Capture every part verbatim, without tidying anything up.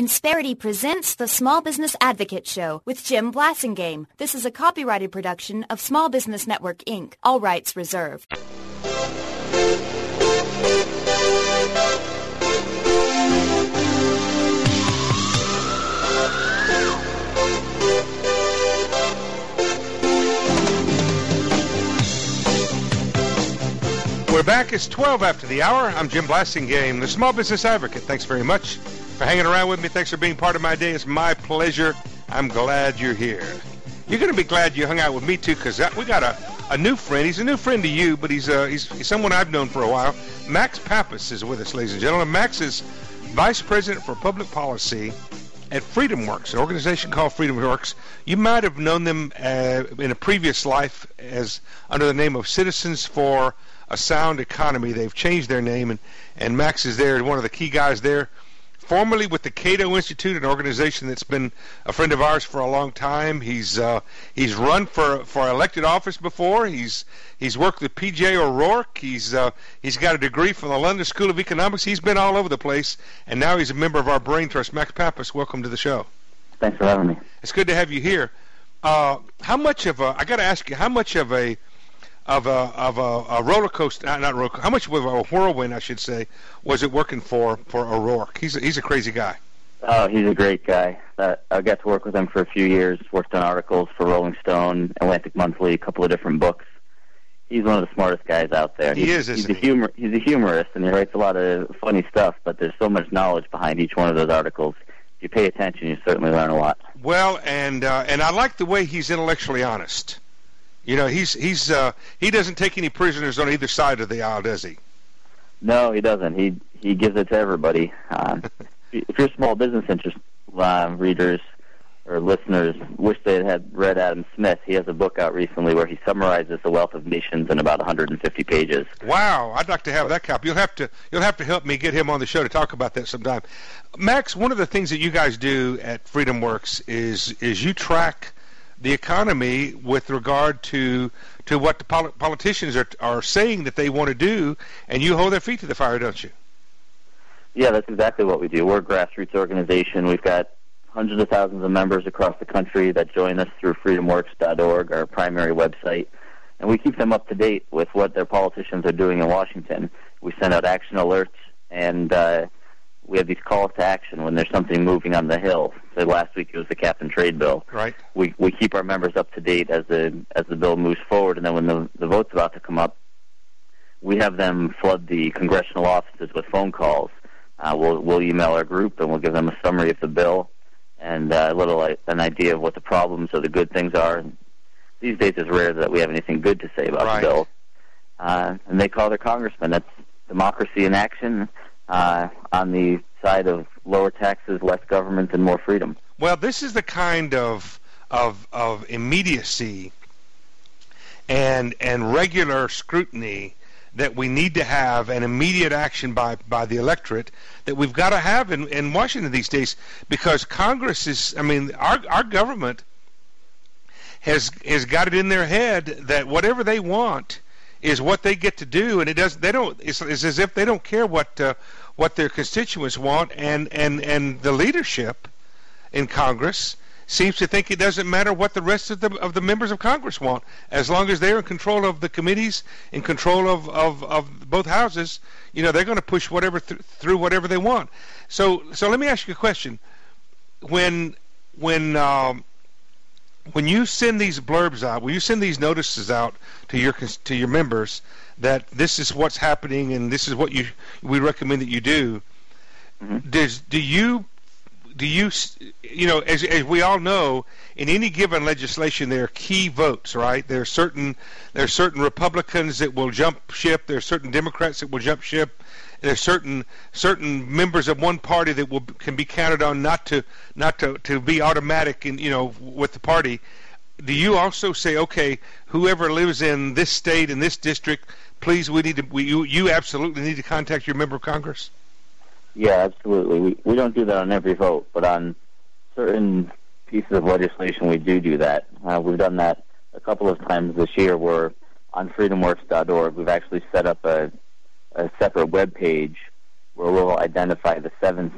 Insperity presents the Small Business Advocate Show with Jim Blasingame. This is a copyrighted production of Small Business Network, Incorporated. All rights reserved. We're back. It's twelve after the hour. I'm Jim Blasingame, the Small Business Advocate. Thanks very much for hanging around with me. Thanks for being part of my day. It's my pleasure. I'm glad you're here. You're going to be glad you hung out with me, too, because we got a, a new friend. He's a new friend to you, but he's, uh, he's, he's someone I've known for a while. Max Pappas is with us, ladies and gentlemen. Max is Vice President for Public Policy at FreedomWorks, an organization called FreedomWorks. You might have known them uh, in a previous life as under the name of Citizens for a Sound Economy. They've changed their name, and, and Max is there, one of the key guys there. Formerly with the Cato Institute, an organization that's been a friend of ours for a long time. He's uh, he's run for for elected office before. He's he's worked with P J O'Rourke. He's uh, he's got a degree from the London School of Economics. He's been all over the place, and now he's a member of our Brain Trust. Max Pappas, welcome to the show. Thanks for having me. It's good to have you here. Uh, how much of a I got to ask you, how much of a of a of a, a roller coaster, not, not roller coaster, how much of a whirlwind, I should say, was it working for for O'Rourke? He's a, he's a crazy guy. Oh, he's a great guy. Uh, I got to work with him for a few years. Worked on articles for Rolling Stone, Atlantic Monthly, a couple of different books. He's one of the smartest guys out there. He he's, is, isn't he's a he? humor. He's a humorist, and he writes a lot of funny stuff. But there's so much knowledge behind each one of those articles. If you pay attention, you certainly learn a lot. Well, and uh, and I like the way he's intellectually honest. You know, he's he's uh, he doesn't take any prisoners on either side of the aisle, does he? No, he doesn't. He he gives it to everybody. Um, if you're small business interest uh, readers or listeners wish they had read Adam Smith, he has a book out recently where he summarizes the wealth of nations in about one hundred fifty pages. Wow, I'd like to have that copy. You'll have to you'll have to help me get him on the show to talk about that sometime. Max, one of the things that you guys do at FreedomWorks is is you track the economy with regard to to what the pol- politicians are are saying that they want to do, and you hold their feet to the fire, don't you? Yeah, that's exactly what we do. We're a grassroots organization. We've got hundreds of thousands of members across the country that join us through freedom works dot org, our primary website, and we keep them up to date with what their politicians are doing in Washington. We send out action alerts, and uh, we have these calls to action when there's something moving on the Hill. So last week it was the cap and trade bill. Right. We we keep our members up to date as the as the bill moves forward, and then when the the vote's about to come up, we have them flood the congressional offices with phone calls. Uh, we'll we'll email our group and we'll give them a summary of the bill and uh, a little uh, an idea of what the problems or the good things are. And these days it's rare that we have anything good to say about right. the bill. Uh, and they call their congressman. That's democracy in action. Uh, on the side of lower taxes, less government, and more freedom. Well, this is the kind of of of immediacy and and regular scrutiny that we need to have, and immediate action by, by the electorate that we've got to have in, in Washington these days, because Congress is, I mean, our our government has has got it in their head that whatever they want is what they get to do, and it does. They don't. It's, it's as if they don't care what uh, what their constituents want, and, and, and the leadership in Congress seems to think it doesn't matter what the rest of the of the members of Congress want, as long as they're in control of the committees, in control of, of, of both houses. You know, they're going to push whatever th- through whatever they want. So so let me ask you a question. When when um, When you send these blurbs out, when you send these notices out to your to your members that this is what's happening and this is what you we recommend that you do, mm-hmm. does do you do you you know as as we all know, in any given legislation there are key votes, right? There are certain there are certain Republicans that will jump ship. There are certain Democrats that will jump ship. There's certain certain members of one party that will can be counted on not to not to, to be automatic in you know with the party. Do you also say, okay, whoever lives in this state in this district, please, we need to we, you you absolutely need to contact your member of Congress? Yeah, absolutely. We we don't do that on every vote, but on certain pieces of legislation, we do do that. Uh, we've done that a couple of times this year. Where on freedom works dot org, we've actually set up a a separate web page where we'll identify the seven sen-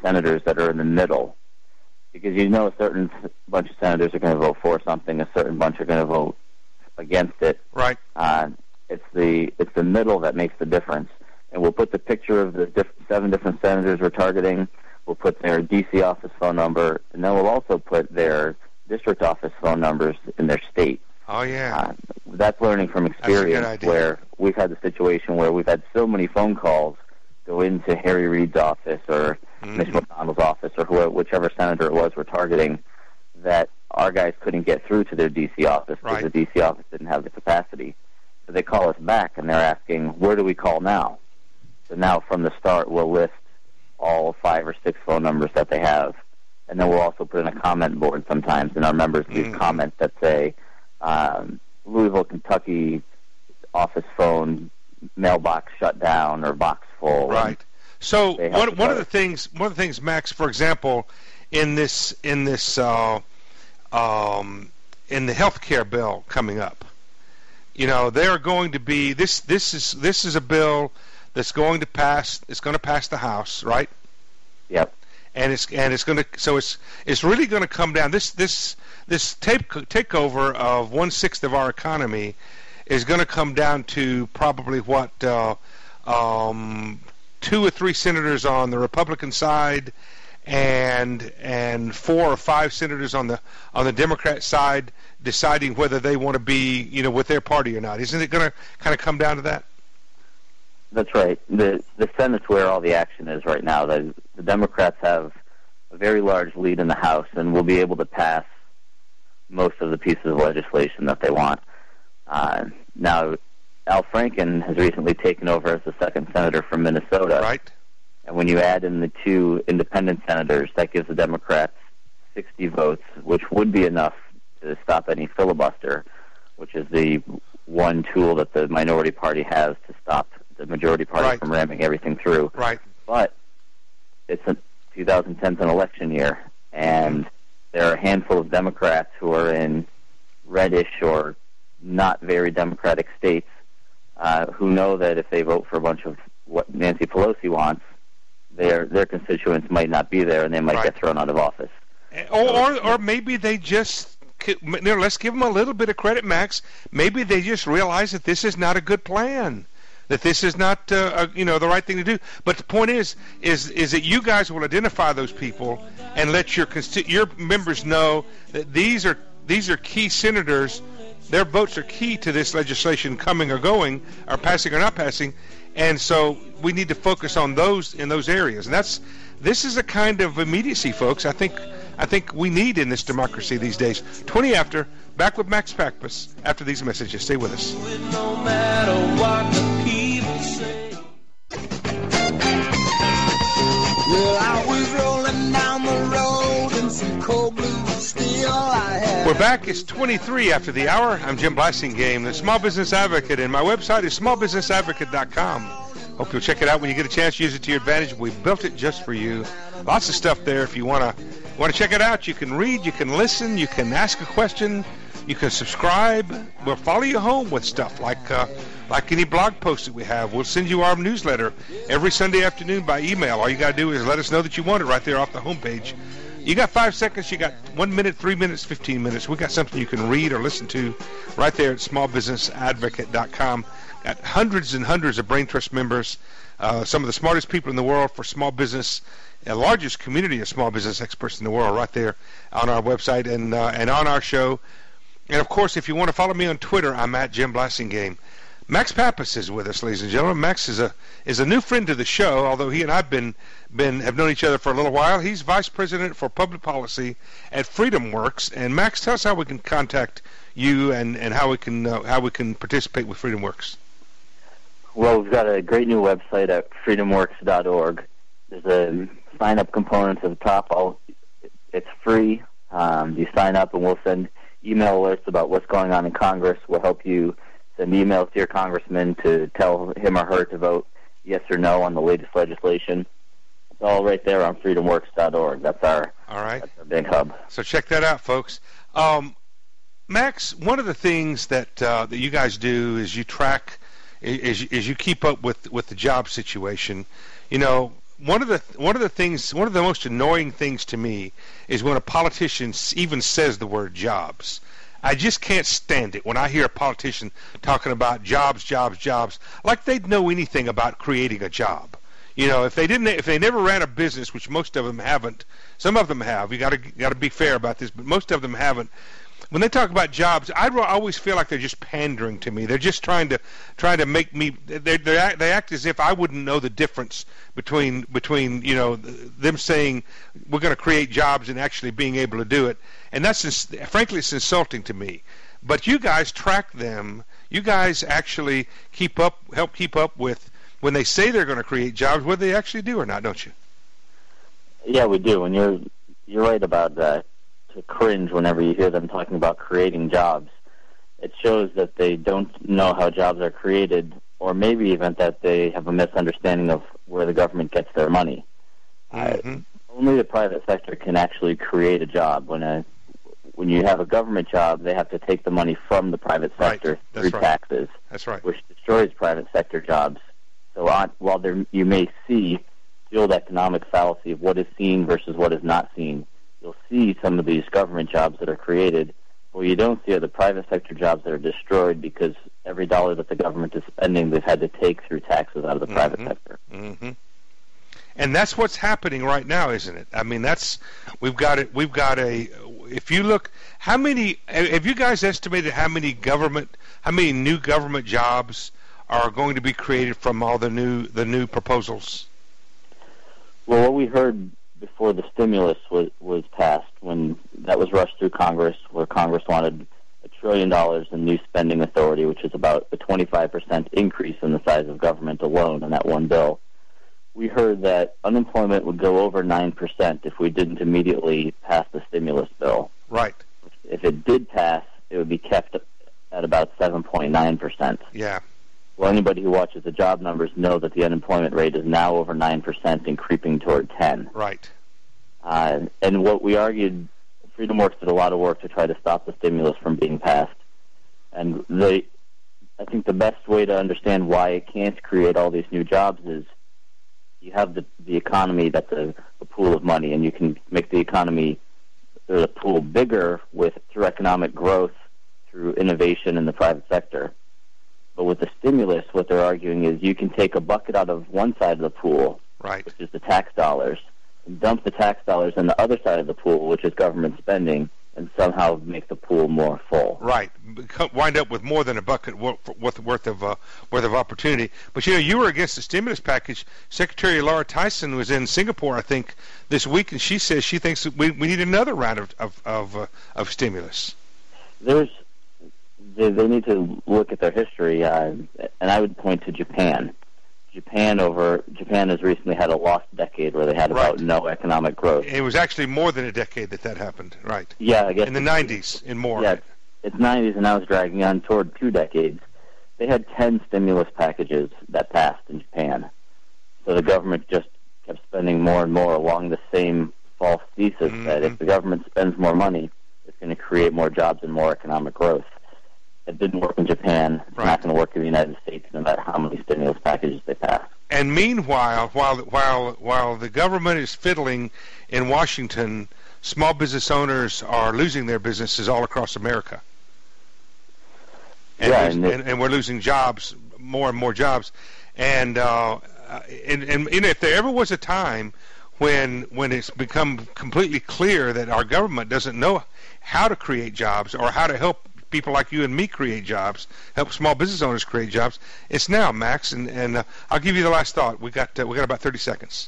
senators that are in the middle, because you know a certain bunch of senators are going to vote for something, a certain bunch are going to vote against it. Right. Uh, it's the it's the middle that makes the difference. And we'll put the picture of the diff- seven different senators we're targeting. We'll put their D C office phone number, and then we'll also put their district office phone numbers in their state. Oh, yeah. Uh, that's learning from experience, where we've had the situation where we've had so many phone calls go into Harry Reid's office or mm-hmm. Mitch McConnell's office or whoever, whichever senator it was we're targeting, that our guys couldn't get through to their D C office because right. the D C office didn't have the capacity. So they call us back, and they're asking, where do we call now? So now from the start, we'll list all five or six phone numbers that they have, and then we'll also put in a comment board sometimes, and our members leave mm-hmm. comments that say, um, Louisville, Kentucky office phone mailbox shut down or box full. Right. So one one of the things one of the things, Max, for example, in this in this uh, um, in the health care bill coming up, you know, they are going to be this this is this is a bill that's going to pass. It's going to pass the House, right? Yep. And it's and it's going to so it's it's really going to come down. This this this take takeover of one sixth of our economy is going to come down to probably what uh, um, two or three senators on the Republican side, and and four or five senators on the on the Democrat side deciding whether they want to be, you know, with their party or not. Isn't it going to kind of come down to that? That's right. The the Senate's where all the action is right now. The, the Democrats have a very large lead in the House and will be able to pass most of the pieces of legislation that they want. Uh, now, Al Franken has recently taken over as the second senator from Minnesota. Right. And when you add in the two independent senators, that gives the Democrats sixty votes, which would be enough to stop any filibuster, which is the one tool that the minority party has to stop the majority party right. from ramming everything through. Right. But it's a twenty ten an election year, and there are a handful of Democrats who are in reddish or not very Democratic states uh, who know that if they vote for a bunch of what Nancy Pelosi wants, their their constituents might not be there, and they might right. get thrown out of office. Or, or, or maybe they just, you know, let's give them a little bit of credit, Max. Maybe they just realize that this is not a good plan, that this is not, uh, a, you know, the right thing to do. But the point is, is, is that you guys will identify those people and let your consti- your members know that these are these are key senators. Their votes are key to this legislation coming or going, or passing or not passing, and so we need to focus on those in those areas. And that's this is a kind of immediacy, folks. I think I think we need in this democracy these days. twenty after, back with Max Pappas after these messages. Stay with us. No matter what the people say. Well, I was rolling down the road in some cold blue steel. I had We're back. It's twenty-three after the hour. I'm Jim Blassingame, the Small Business Advocate, and my website is small business advocate dot com. Hope you'll check it out when you get a chance. Use it to your advantage. We built it just for you. Lots of stuff there. If you want to want to check it out, you can read, you can listen, you can ask a question, you can subscribe. We'll follow you home with stuff like uh, like any blog post that we have. We'll send you our newsletter every Sunday afternoon by email. All you got to do is let us know that you want it right there off the homepage. You got five seconds, you got one minute, three minutes, fifteen minutes. We got something you can read or listen to right there at small business advocate dot com. Got hundreds and hundreds of Brain Trust members, uh, some of the smartest people in the world for small business, the largest community of small business experts in the world right there on our website and uh, and on our show. And, of course, if you want to follow me on Twitter, I'm at Jim Blassingame. Max Pappas is with us, ladies and gentlemen. Max is a is a new friend to the show, although he and I have been, been have known each other for a little while. He's Vice President for Public Policy at FreedomWorks. And, Max, tell us how we can contact you and, and how we can uh, how we can participate with FreedomWorks. Well, we've got a great new website at freedom works dot org. There's a sign-up component at the top. I'll, it's free. Um, you sign up, and we'll send email alerts about what's going on in Congress. We'll help you send emails to your congressman to tell him or her to vote yes or no on the latest legislation. It's all right there on freedom works dot org. That's our, all right. That's our big hub. So check that out, folks. Um, Max, one of the things that uh, that you guys do is you track, is, is you keep up with, with the job situation. You know, one of the one of the things, one of the most annoying things to me is when a politician even says the word jobs. I just can't stand it when I hear a politician talking about jobs, jobs, jobs, like they'd know anything about creating a job. You know, if they didn't, if they never ran a business, which most of them haven't, some of them have. You got to got to be fair about this, but most of them haven't. When they talk about jobs, I always feel like they're just pandering to me. They're just trying to trying to make me. They they act, they act as if I wouldn't know the difference between between you know them saying we're going to create jobs and actually being able to do it. And that's frankly, it's insulting to me. But you guys track them. You guys actually keep up, help keep up with when they say they're going to create jobs, whether they actually do or not, don't you? Yeah, we do. And you're you're right about that. To cringe whenever you hear them talking about creating jobs. It shows that they don't know how jobs are created, or maybe even that they have a misunderstanding of where the government gets their money. Mm-hmm. Uh, only the private sector can actually create a job. When a when you have a government job, they have to take the money from the private sector right. through right. taxes, That's right. which destroys private sector jobs. So on, while there, you may see the old economic fallacy of what is seen versus what is not seen, you'll see some of these government jobs that are created. What you don't see are the private sector jobs that are destroyed because every dollar that the government is spending, they've had to take through taxes out of the mm-hmm. private sector. Mm-hmm. And that's what's happening right now, isn't it? I mean, that's we've got it. We've got a. If you look, how many have you guys estimated how many government, how many new government jobs are going to be created from all the new the new proposals? Well, what we heard before the stimulus was, was passed, when that was rushed through Congress, where Congress wanted a trillion dollars in new spending authority, which is about a twenty-five percent increase in the size of government alone in that one bill. We heard that unemployment would go over nine percent if we didn't immediately pass the stimulus bill. Right. If it did pass, it would be kept at about seven point nine percent. Yeah. Well, anybody who watches the job numbers know that the unemployment rate is now over nine percent and creeping toward ten. Right. Uh, and what we argued, Freedom Works did a lot of work to try to stop the stimulus from being passed. And they, I think the best way to understand why it can't create all these new jobs is you have the, the economy that's a, a pool of money, and you can make the economy, the pool bigger with through economic growth, through innovation in the private sector. But with the stimulus, what they're arguing is you can take a bucket out of one side of the pool, right, which is the tax dollars, and dump the tax dollars in the other side of the pool, which is government spending, and somehow make the pool more full. Right, wind up with more than a bucket worth worth of uh, worth of opportunity. But you know, you were against the stimulus package. Secretary Laura Tyson was in Singapore, I think, this week, and she says she thinks we we need another round of of of, uh, of stimulus. There's they, they need to look at their history, uh, and I would point to Japan. Japan over Japan has recently had a lost decade where they had about right. no economic growth. It was actually more than a decade that that happened, right? Yeah, I guess in the nineties, in more. Yeah, it's nineties, and now it's dragging on toward two decades. They had ten stimulus packages that passed in Japan, so the government just kept spending more and more along the same false thesis mm-hmm. that if the government spends more money, it's going to create more jobs and more economic growth. It didn't work in Japan. It's right. not going to work in the United States, no matter how many stimulus packages they pass. And meanwhile, while while while the government is fiddling in Washington, small business owners are losing their businesses all across America. And, yeah, and, and, and we're losing jobs, more and more jobs. And uh, and, and you know, if there ever was a time when when it's become completely clear that our government doesn't know how to create jobs or how to help people like you and me create jobs, help small business owners create jobs, it's now, Max. And, and uh, I'll give you the last thought. We got uh, we got about thirty seconds.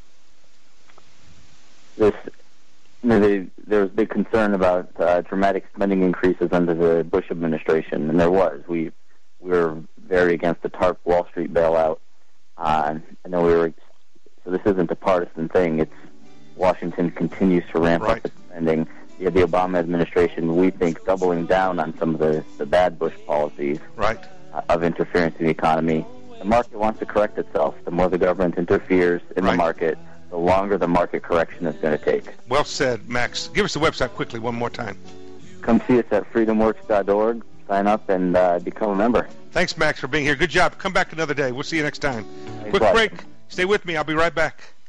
This, you know, they, there was big concern about uh, dramatic spending increases under the Bush administration, and there was. We, we were very against the TARP Wall Street bailout. Uh, I know we were. So this isn't a partisan thing. It's Washington continues to ramp right. up its spending. Yeah, the Obama administration, we think, doubling down on some of the, the bad Bush policies right. uh, of interference in the economy. The market wants to correct itself. The more the government interferes in right. the market, the longer the market correction is going to take. Well said, Max. Give us the website quickly one more time. Come see us at freedom works dot org. Sign up and uh, become a member. Thanks, Max, for being here. Good job. Come back another day. We'll see you next time. Thanks Quick a lot. break. Stay with me. I'll be right back.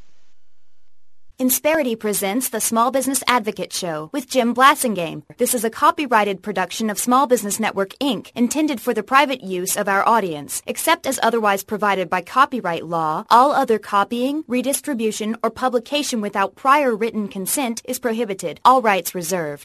Insperity presents the Small Business Advocate Show with Jim Blasingame. This is a copyrighted production of Small Business Network, Incorporated, intended for the private use of our audience. Except as otherwise provided by copyright law, all other copying, redistribution, or publication without prior written consent is prohibited. All rights reserved.